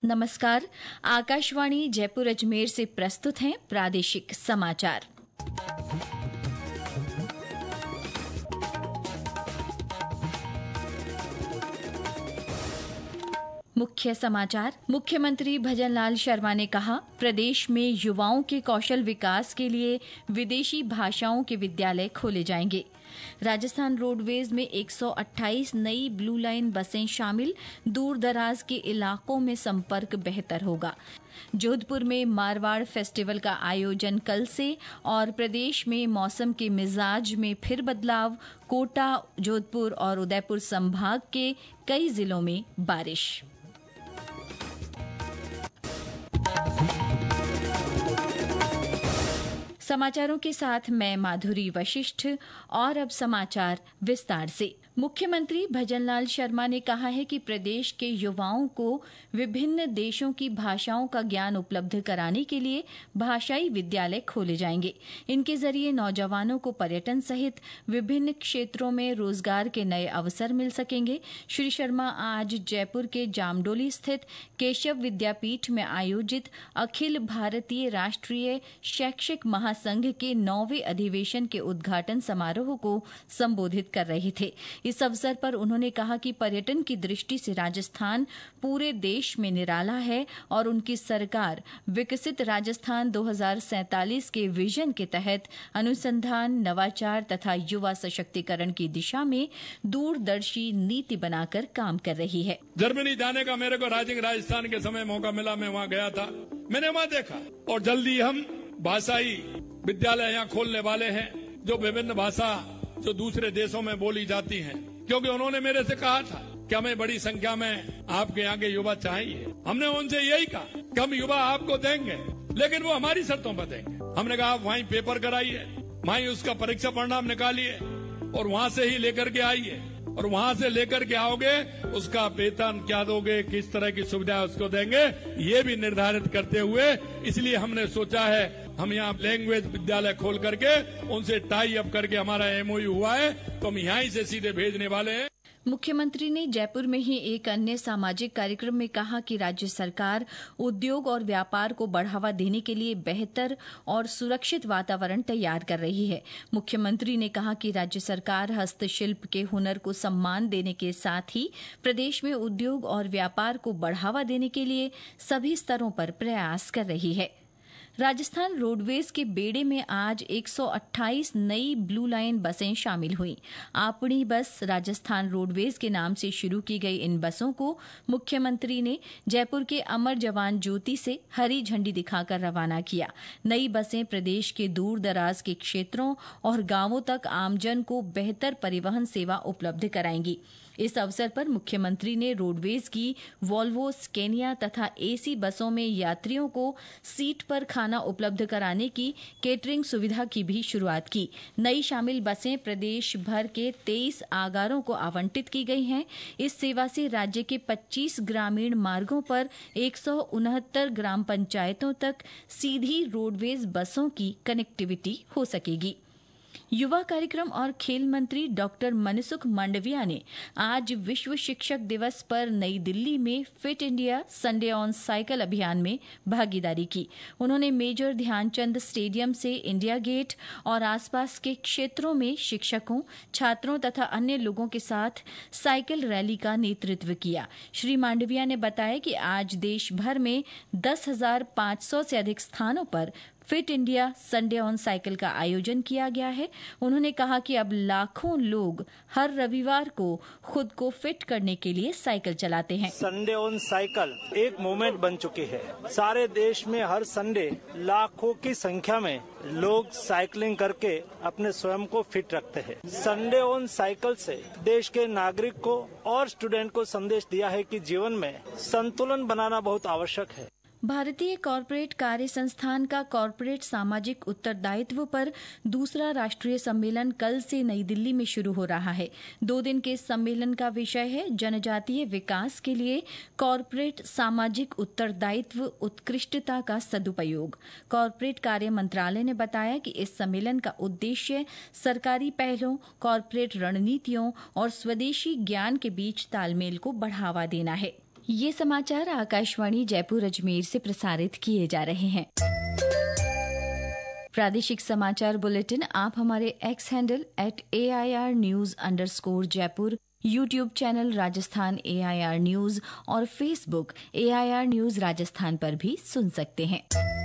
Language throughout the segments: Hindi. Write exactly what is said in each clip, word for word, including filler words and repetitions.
नमस्कार। आकाशवाणी जयपुर अजमेर से प्रस्तुत हैं प्रादेशिक समाचार। मुख्य समाचार। मुख्यमंत्री भजनलाल शर्मा ने कहा, प्रदेश में युवाओं के कौशल विकास के लिए विदेशी भाषाओं के विद्यालय खोले जाएंगे। राजस्थान रोडवेज में एक सौ अट्ठाईस नई ब्लू लाइन बसें शामिल, दूर दराज के इलाकों में संपर्क बेहतर होगा। जोधपुर में मारवाड़ फेस्टिवल का आयोजन कल से और प्रदेश में मौसम के मिजाज में फिर बदलाव, कोटा, जोधपुर और उदयपुर संभाग के कई जिलों में बारिश। समाचारों के साथ मैं माधुरी वशिष्ठ और अब समाचार विस्तार से। मुख्यमंत्री भजनलाल शर्मा ने कहा है कि प्रदेश के युवाओं को विभिन्न देशों की भाषाओं का ज्ञान उपलब्ध कराने के लिए भाषाई विद्यालय खोले जाएंगे। इनके जरिए नौजवानों को पर्यटन सहित विभिन्न क्षेत्रों में रोजगार के नए अवसर मिल सकेंगे। श्री शर्मा आज जयपुर के जामडोली स्थित केशव विद्यापीठ में आयोजित अखिल भारतीय राष्ट्रीय शैक्षिक महासंघ के नौवें अधिवेशन के उद्घाटन समारोह को संबोधित कर रहे थे। इस अवसर पर उन्होंने कहा कि पर्यटन की दृष्टि से राजस्थान पूरे देश में निराला है और उनकी सरकार विकसित राजस्थान दो हज़ार सैंतालीस के विजन के तहत अनुसंधान, नवाचार तथा युवा सशक्तिकरण की दिशा में दूरदर्शी नीति बनाकर काम कर रही है। जर्मनी जाने का मेरे को राजिंग राजस्थान के समय मौका मिला, मैं वहाँ गया था, मैंने वहाँ देखा। और जल्दी हम भाषाई विद्यालय यहाँ खोलने वाले हैं, जो विभिन्न भाषा जो दूसरे देशों में बोली जाती हैं, क्योंकि उन्होंने मेरे से कहा था कि हमें बड़ी संख्या में आपके यहाँ के युवा चाहिए। हमने उनसे यही कहा कि हम युवा आपको देंगे, लेकिन वो हमारी शर्तों पर देंगे। हमने कहा आप वहीं पेपर कराइए, वहीं उसका परीक्षा परिणाम निकालिए और वहाँ से ही लेकर के आइए, और वहाँ से लेकर के आओगे उसका वेतन क्या दोगे, किस तरह की सुविधा उसको देंगे, ये भी निर्धारित करते हुए इसलिए हमने सोचा है हम यहाँ लैंग्वेज विद्यालय खोल करके उनसे टाई अप करके हमारा एमओयू हुआ है, तो हम यहाँ से सीधे भेजने वाले हैं। मुख्यमंत्री ने जयपुर में ही एक अन्य सामाजिक कार्यक्रम में कहा कि राज्य सरकार उद्योग और व्यापार को बढ़ावा देने के लिए बेहतर और सुरक्षित वातावरण तैयार कर रही है। मुख्यमंत्री ने कहा कि राज्य सरकार हस्तशिल्प के हुनर को सम्मान देने के साथ ही प्रदेश में उद्योग और व्यापार को बढ़ावा देने के लिए सभी स्तरों पर प्रयास कर रही है। राजस्थान रोडवेज के बेड़े में आज एक सौ अट्ठाईस नई ब्लू लाइन बसें शामिल हुईं। आपणी बस राजस्थान रोडवेज के नाम से शुरू की गई इन बसों को मुख्यमंत्री ने जयपुर के अमर जवान ज्योति से हरी झंडी दिखाकर रवाना किया। नई बसें प्रदेश के दूर दराज के क्षेत्रों और गांवों तक आमजन को बेहतर परिवहन सेवा उपलब्ध कराएंगी। इस अवसर पर मुख्यमंत्री ने रोडवेज की वॉल्वो, स्केनिया तथा एसी बसों में यात्रियों को सीट पर खाना उपलब्ध कराने की केटरिंग सुविधा की भी शुरुआत की। नई शामिल बसें प्रदेश भर के तेईस आगारों को आवंटित की गई हैं। इस सेवा से राज्य के पच्चीस ग्रामीण मार्गों पर एक सौ उनहत्तर ग्राम पंचायतों तक सीधी रोडवेज बसों की कनेक्टिविटी हो सकेगी। युवा कार्यक्रम और खेल मंत्री डॉक्टर मनसुख मांडविया ने आज विश्व शिक्षक दिवस पर नई दिल्ली में Fit India Sunday on cycle अभियान में भागीदारी की। उन्होंने मेजर ध्यानचंद स्टेडियम से इंडिया गेट और आसपास के क्षेत्रों में शिक्षकों, छात्रों तथा अन्य लोगों के साथ साइकिल रैली का नेतृत्व किया। श्री मांडविया ने बताया कि आज देश भर में दस हजार पांच सौ से अधिक स्थानों पर Fit India Sunday on cycle का आयोजन किया गया है। उन्होंने कहा कि अब लाखों लोग हर रविवार को खुद को फिट करने के लिए साइकिल चलाते हैं। संडे ऑन साइकिल एक मूवमेंट बन चुकी है। सारे देश में हर संडे लाखों की संख्या में लोग साइकिलिंग करके अपने स्वयं को फिट रखते हैं। संडे ऑन साइकिल से देश के नागरिक को और स्टूडेंट को संदेश दिया है कि जीवन में संतुलन बनाना बहुत आवश्यक है। भारतीय कॉर्पोरेट कार्य संस्थान का कॉर्पोरेट सामाजिक उत्तरदायित्व पर दूसरा राष्ट्रीय सम्मेलन कल से नई दिल्ली में शुरू हो रहा है। दो दिन के सम्मेलन का विषय है जनजातीय विकास के लिए कॉर्पोरेट सामाजिक उत्तरदायित्व उत्कृष्टता का सदुपयोग। कॉर्पोरेट कार्य मंत्रालय ने बताया कि इस सम्मेलन का उद्देश्य सरकारी पहलों, कॉर्पोरेट रणनीतियों और स्वदेशी ज्ञान के बीच तालमेल को बढ़ावा देना है। ये समाचार आकाशवाणी जयपुर अजमेर से प्रसारित किए जा रहे हैं। प्रादेशिक समाचार बुलेटिन आप हमारे X handle at A I R news underscore Jaipur, YouTube channel Rajasthan A I R news और Facebook A I R news Rajasthan पर भी सुन सकते हैं।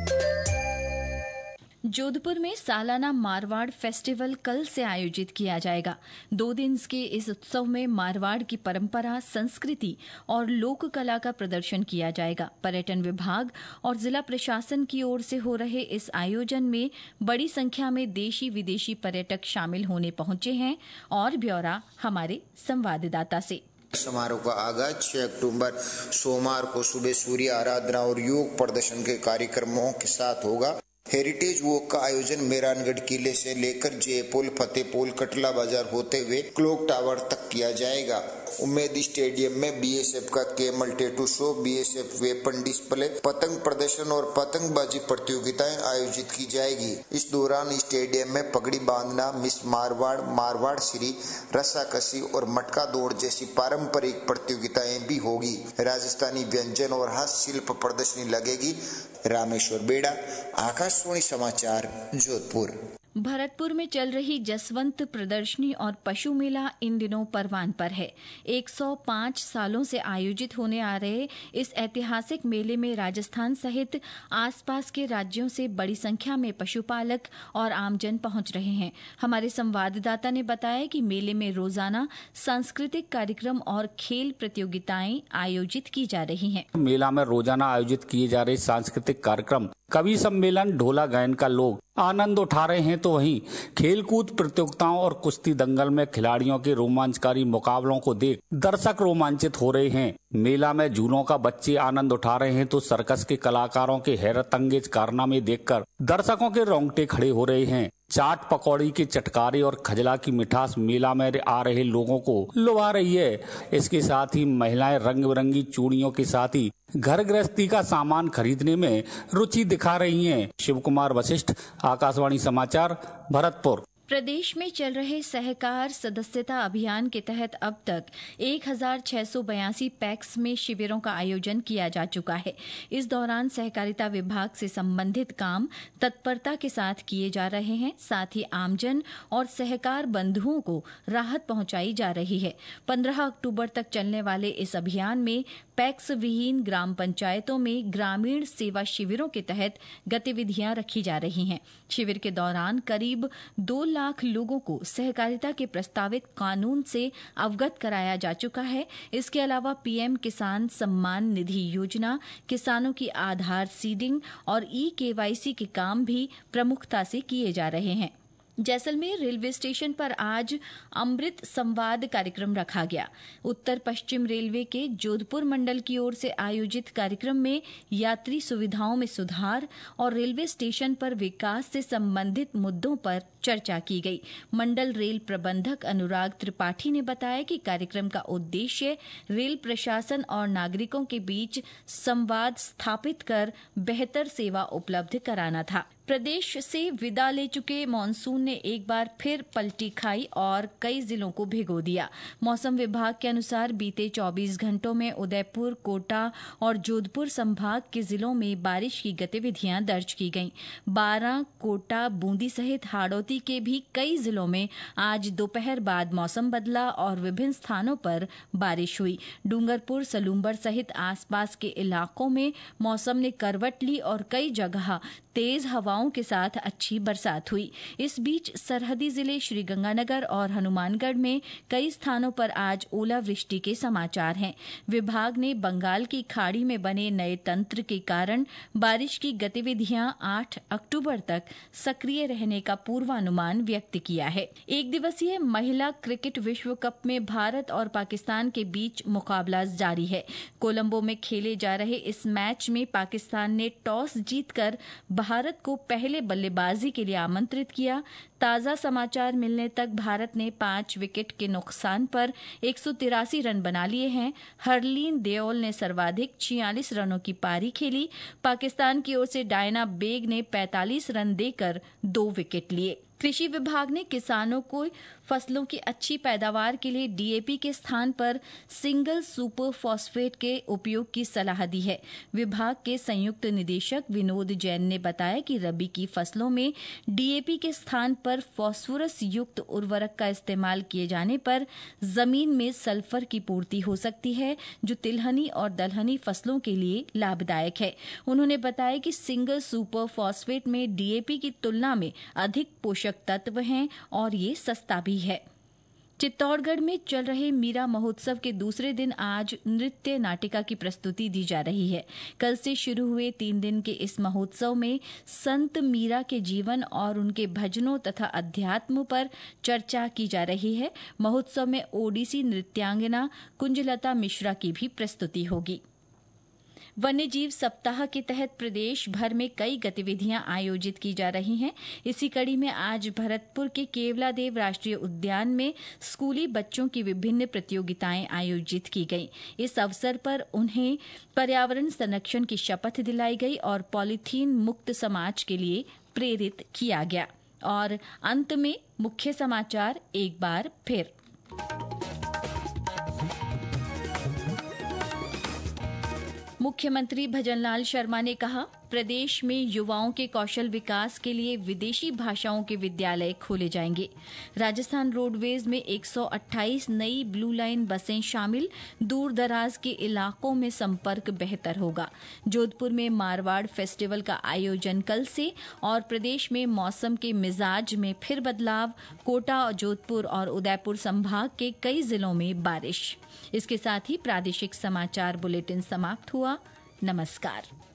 जोधपुर में सालाना मारवाड़ फेस्टिवल कल से आयोजित किया जाएगा। दो दिन के इस उत्सव में मारवाड़ की परंपरा, संस्कृति और लोक कला का प्रदर्शन किया जाएगा। पर्यटन विभाग और जिला प्रशासन की ओर से हो रहे इस आयोजन में बड़ी संख्या में देशी विदेशी पर्यटक शामिल होने पहुंचे हैं और ब्यौरा हमारे संवाददाता से। समारोह का आगाज छह अक्टूबर सोमवार को सुबह सूर्य आराधना और योग प्रदर्शन के कार्यक्रमों के साथ होगा। हेरिटेज वॉक का आयोजन मेहरानगढ़ किले से लेकर जयपुर, फतेहपुर, कटला बाजार होते हुए क्लॉक टावर तक किया जाएगा। उम्मेद स्टेडियम में बी एस एफ का camel tattoo show, B S F weapon display, पतंग प्रदर्शन और पतंगबाजी प्रतियोगिताएं आयोजित की जाएगी। इस दौरान स्टेडियम में पगड़ी बांधना, मिस मारवाड़, मारवाड़ श्री, रस्साकसी और मटका दौड़ जैसी पारंपरिक प्रतियोगिताएं भी होगी। राजस्थानी व्यंजन और हस्तशिल्प प्रदर्शनी लगेगी। रामेश्वर बेड़ा, आकाशवाणी समाचार, जोधपुर। भरतपुर में चल रही जसवंत प्रदर्शनी और पशु मेला इन दिनों परवान पर है। एक सौ पाँच सालों से आयोजित होने आ रहे इस ऐतिहासिक मेले में राजस्थान सहित आसपास के राज्यों से बड़ी संख्या में पशुपालक और आमजन पहुंच रहे हैं। हमारे संवाददाता ने बताया कि मेले में रोजाना सांस्कृतिक कार्यक्रम और खेल प्रतियोगिताएं आयोजित की जा रही हैं। मेला में रोजाना आयोजित किए जा रहे सांस्कृतिक कार्यक्रम, कवि सम्मेलन, ढोला गायन का लोग आनंद उठा रहे हैं, तो वहीं खेलकूद प्रतियोगिताओं और कुश्ती दंगल में खिलाड़ियों के रोमांचकारी मुकाबलों को देख दर्शक रोमांचित हो रहे हैं। मेला में झूलों का बच्चे आनंद उठा रहे हैं, तो सर्कस के कलाकारों के हैरत अंगेज कारनामे देखकर दर्शकों के रोंगटे खड़े हो रहे हैं। चाट पकौड़ी के चटकारे और खजला की मिठास मेला में आ रहे लोगों को लुभा रही है। इसके साथ ही महिलाएं रंग बिरंगी चूड़ियों के साथ ही घर गृहस्थी का सामान खरीदने में रुचि दिखा रही हैं। शिव कुमार वशिष्ठ, आकाशवाणी समाचार, भरतपुर। प्रदेश में चल रहे सहकार सदस्यता अभियान के तहत अब तक एक हजार छह सौ बयासी पैक्स में शिविरों का आयोजन किया जा चुका है। इस दौरान सहकारिता विभाग से संबंधित काम तत्परता के साथ किए जा रहे हैं। साथ ही आमजन और सहकार बंधुओं को राहत पहुंचाई जा रही है। पंद्रह अक्टूबर तक चलने वाले इस अभियान में पैक्स विहीन ग्राम पंचायतों में ग्रामीण सेवा शिविरों के तहत गतिविधियां रखी जा रही हैं। शिविर के दौरान करीब दो लाख लोगों को सहकारिता के प्रस्तावित कानून से अवगत कराया जा चुका है। इसके अलावा पीएम किसान सम्मान निधि योजना, किसानों की आधार सीडिंग और ई केवाईसी के काम भी प्रमुखता से किए जा रहे हैं। जैसलमेर रेलवे स्टेशन पर आज अमृत संवाद कार्यक्रम रखा गया। उत्तर पश्चिम रेलवे के जोधपुर मंडल की ओर से आयोजित कार्यक्रम में यात्री सुविधाओं में सुधार और रेलवे स्टेशन पर विकास से संबंधित मुद्दों पर चर्चा की गई। मंडल रेल प्रबंधक अनुराग त्रिपाठी ने बताया कि कार्यक्रम का उद्देश्य रेल प्रशासन और नागरिकों के बीच संवाद स्थापित कर बेहतर सेवा उपलब्ध कराना था। प्रदेश से विदा ले चुके मानसून ने एक बार फिर पलटी खाई और कई जिलों को भिगो दिया। मौसम विभाग के अनुसार बीते चौबीस घंटों में उदयपुर, कोटा और जोधपुर संभाग के जिलों में बारिश की गतिविधियां दर्ज की गईं। बारां, कोटा, बूंदी सहित हाड़ौती के भी कई जिलों में आज दोपहर बाद मौसम बदला और विभिन्न स्थानों पर बारिश हुई। डूंगरपुर, सलूम्बर सहित आसपास के इलाकों में मौसम ने करवट ली और कई जगह तेज हवाओं के साथ अच्छी बरसात हुई। इस बीच सरहदी जिले श्रीगंगानगर और हनुमानगढ़ में कई स्थानों पर आज ओलावृष्टि के समाचार हैं। विभाग ने बंगाल की खाड़ी में बने नए तंत्र के कारण बारिश की गतिविधियां आठ अक्टूबर तक सक्रिय रहने का पूर्वानुमान व्यक्त किया है। एक दिवसीय महिला क्रिकेट विश्व कप में भारत और पाकिस्तान के बीच मुकाबला जारी है। कोलंबो में खेले जा रहे इस मैच में पाकिस्तान ने टॉस जीतकर भारत को पहले बल्लेबाजी के लिए आमंत्रित किया। ताजा समाचार मिलने तक भारत ने पांच विकेट के नुकसान पर एक सौ तिरासी रन बना लिए हैं। हरलीन देओल ने सर्वाधिक छियालीस रनों की पारी खेली। पाकिस्तान की ओर से डायना बेग ने पैंतालीस रन देकर दो विकेट लिए। कृषि विभाग ने किसानों को फसलों की अच्छी पैदावार के लिए डीएपी के स्थान पर सिंगल सुपर फॉस्फेट के उपयोग की सलाह दी है। विभाग के संयुक्त निदेशक विनोद जैन ने बताया कि रबी की फसलों में डीएपी के स्थान पर फास्फोरस युक्त उर्वरक का इस्तेमाल किए जाने पर जमीन में सल्फर की पूर्ति हो सकती है, जो तिलहनी और दलहनी फसलों के लिए लाभदायक है। उन्होंने बताया कि सिंगल सुपर फॉस्फेट में डीएपी की तुलना में अधिक पोषक तत्व हैं और ये सस्ता भी है। चित्तौड़गढ़ में चल रहे मीरा महोत्सव के दूसरे दिन आज नृत्य नाटिका की प्रस्तुति दी जा रही है। कल से शुरू हुए तीन दिन के इस महोत्सव में संत मीरा के जीवन और उनके भजनों तथा अध्यात्म पर चर्चा की जा रही है। महोत्सव में ओडिसी नृत्यांगना कुंजलता मिश्रा की भी प्रस्तुति होगी। वन्यजीव सप्ताह के तहत प्रदेश भर में कई गतिविधियां आयोजित की जा रही हैं। इसी कड़ी में आज भरतपुर के केवलादेव राष्ट्रीय उद्यान में स्कूली बच्चों की विभिन्न प्रतियोगिताएं आयोजित की गईं। इस अवसर पर उन्हें पर्यावरण संरक्षण की शपथ दिलाई गई और पॉलीथीन मुक्त समाज के लिए प्रेरित किया गया। और अंत में मुख्य समाचार एक बार फिर। मुख्यमंत्री भजनलाल शर्मा ने कहा, प्रदेश में युवाओं के कौशल विकास के लिए विदेशी भाषाओं के विद्यालय खोले जाएंगे। राजस्थान रोडवेज में एक सौ अट्ठाईस नई ब्लू लाइन बसें शामिल, दूर दराज के इलाकों में संपर्क बेहतर होगा। जोधपुर में मारवाड़ फेस्टिवल का आयोजन कल से और प्रदेश में मौसम के मिजाज में फिर बदलाव, कोटा, जोधपुर और उदयपुर संभाग के कई जिलों में बारिश। इसके साथ ही प्रादेशिक समाचार बुलेटिन समाप्त हुआ। नमस्कार।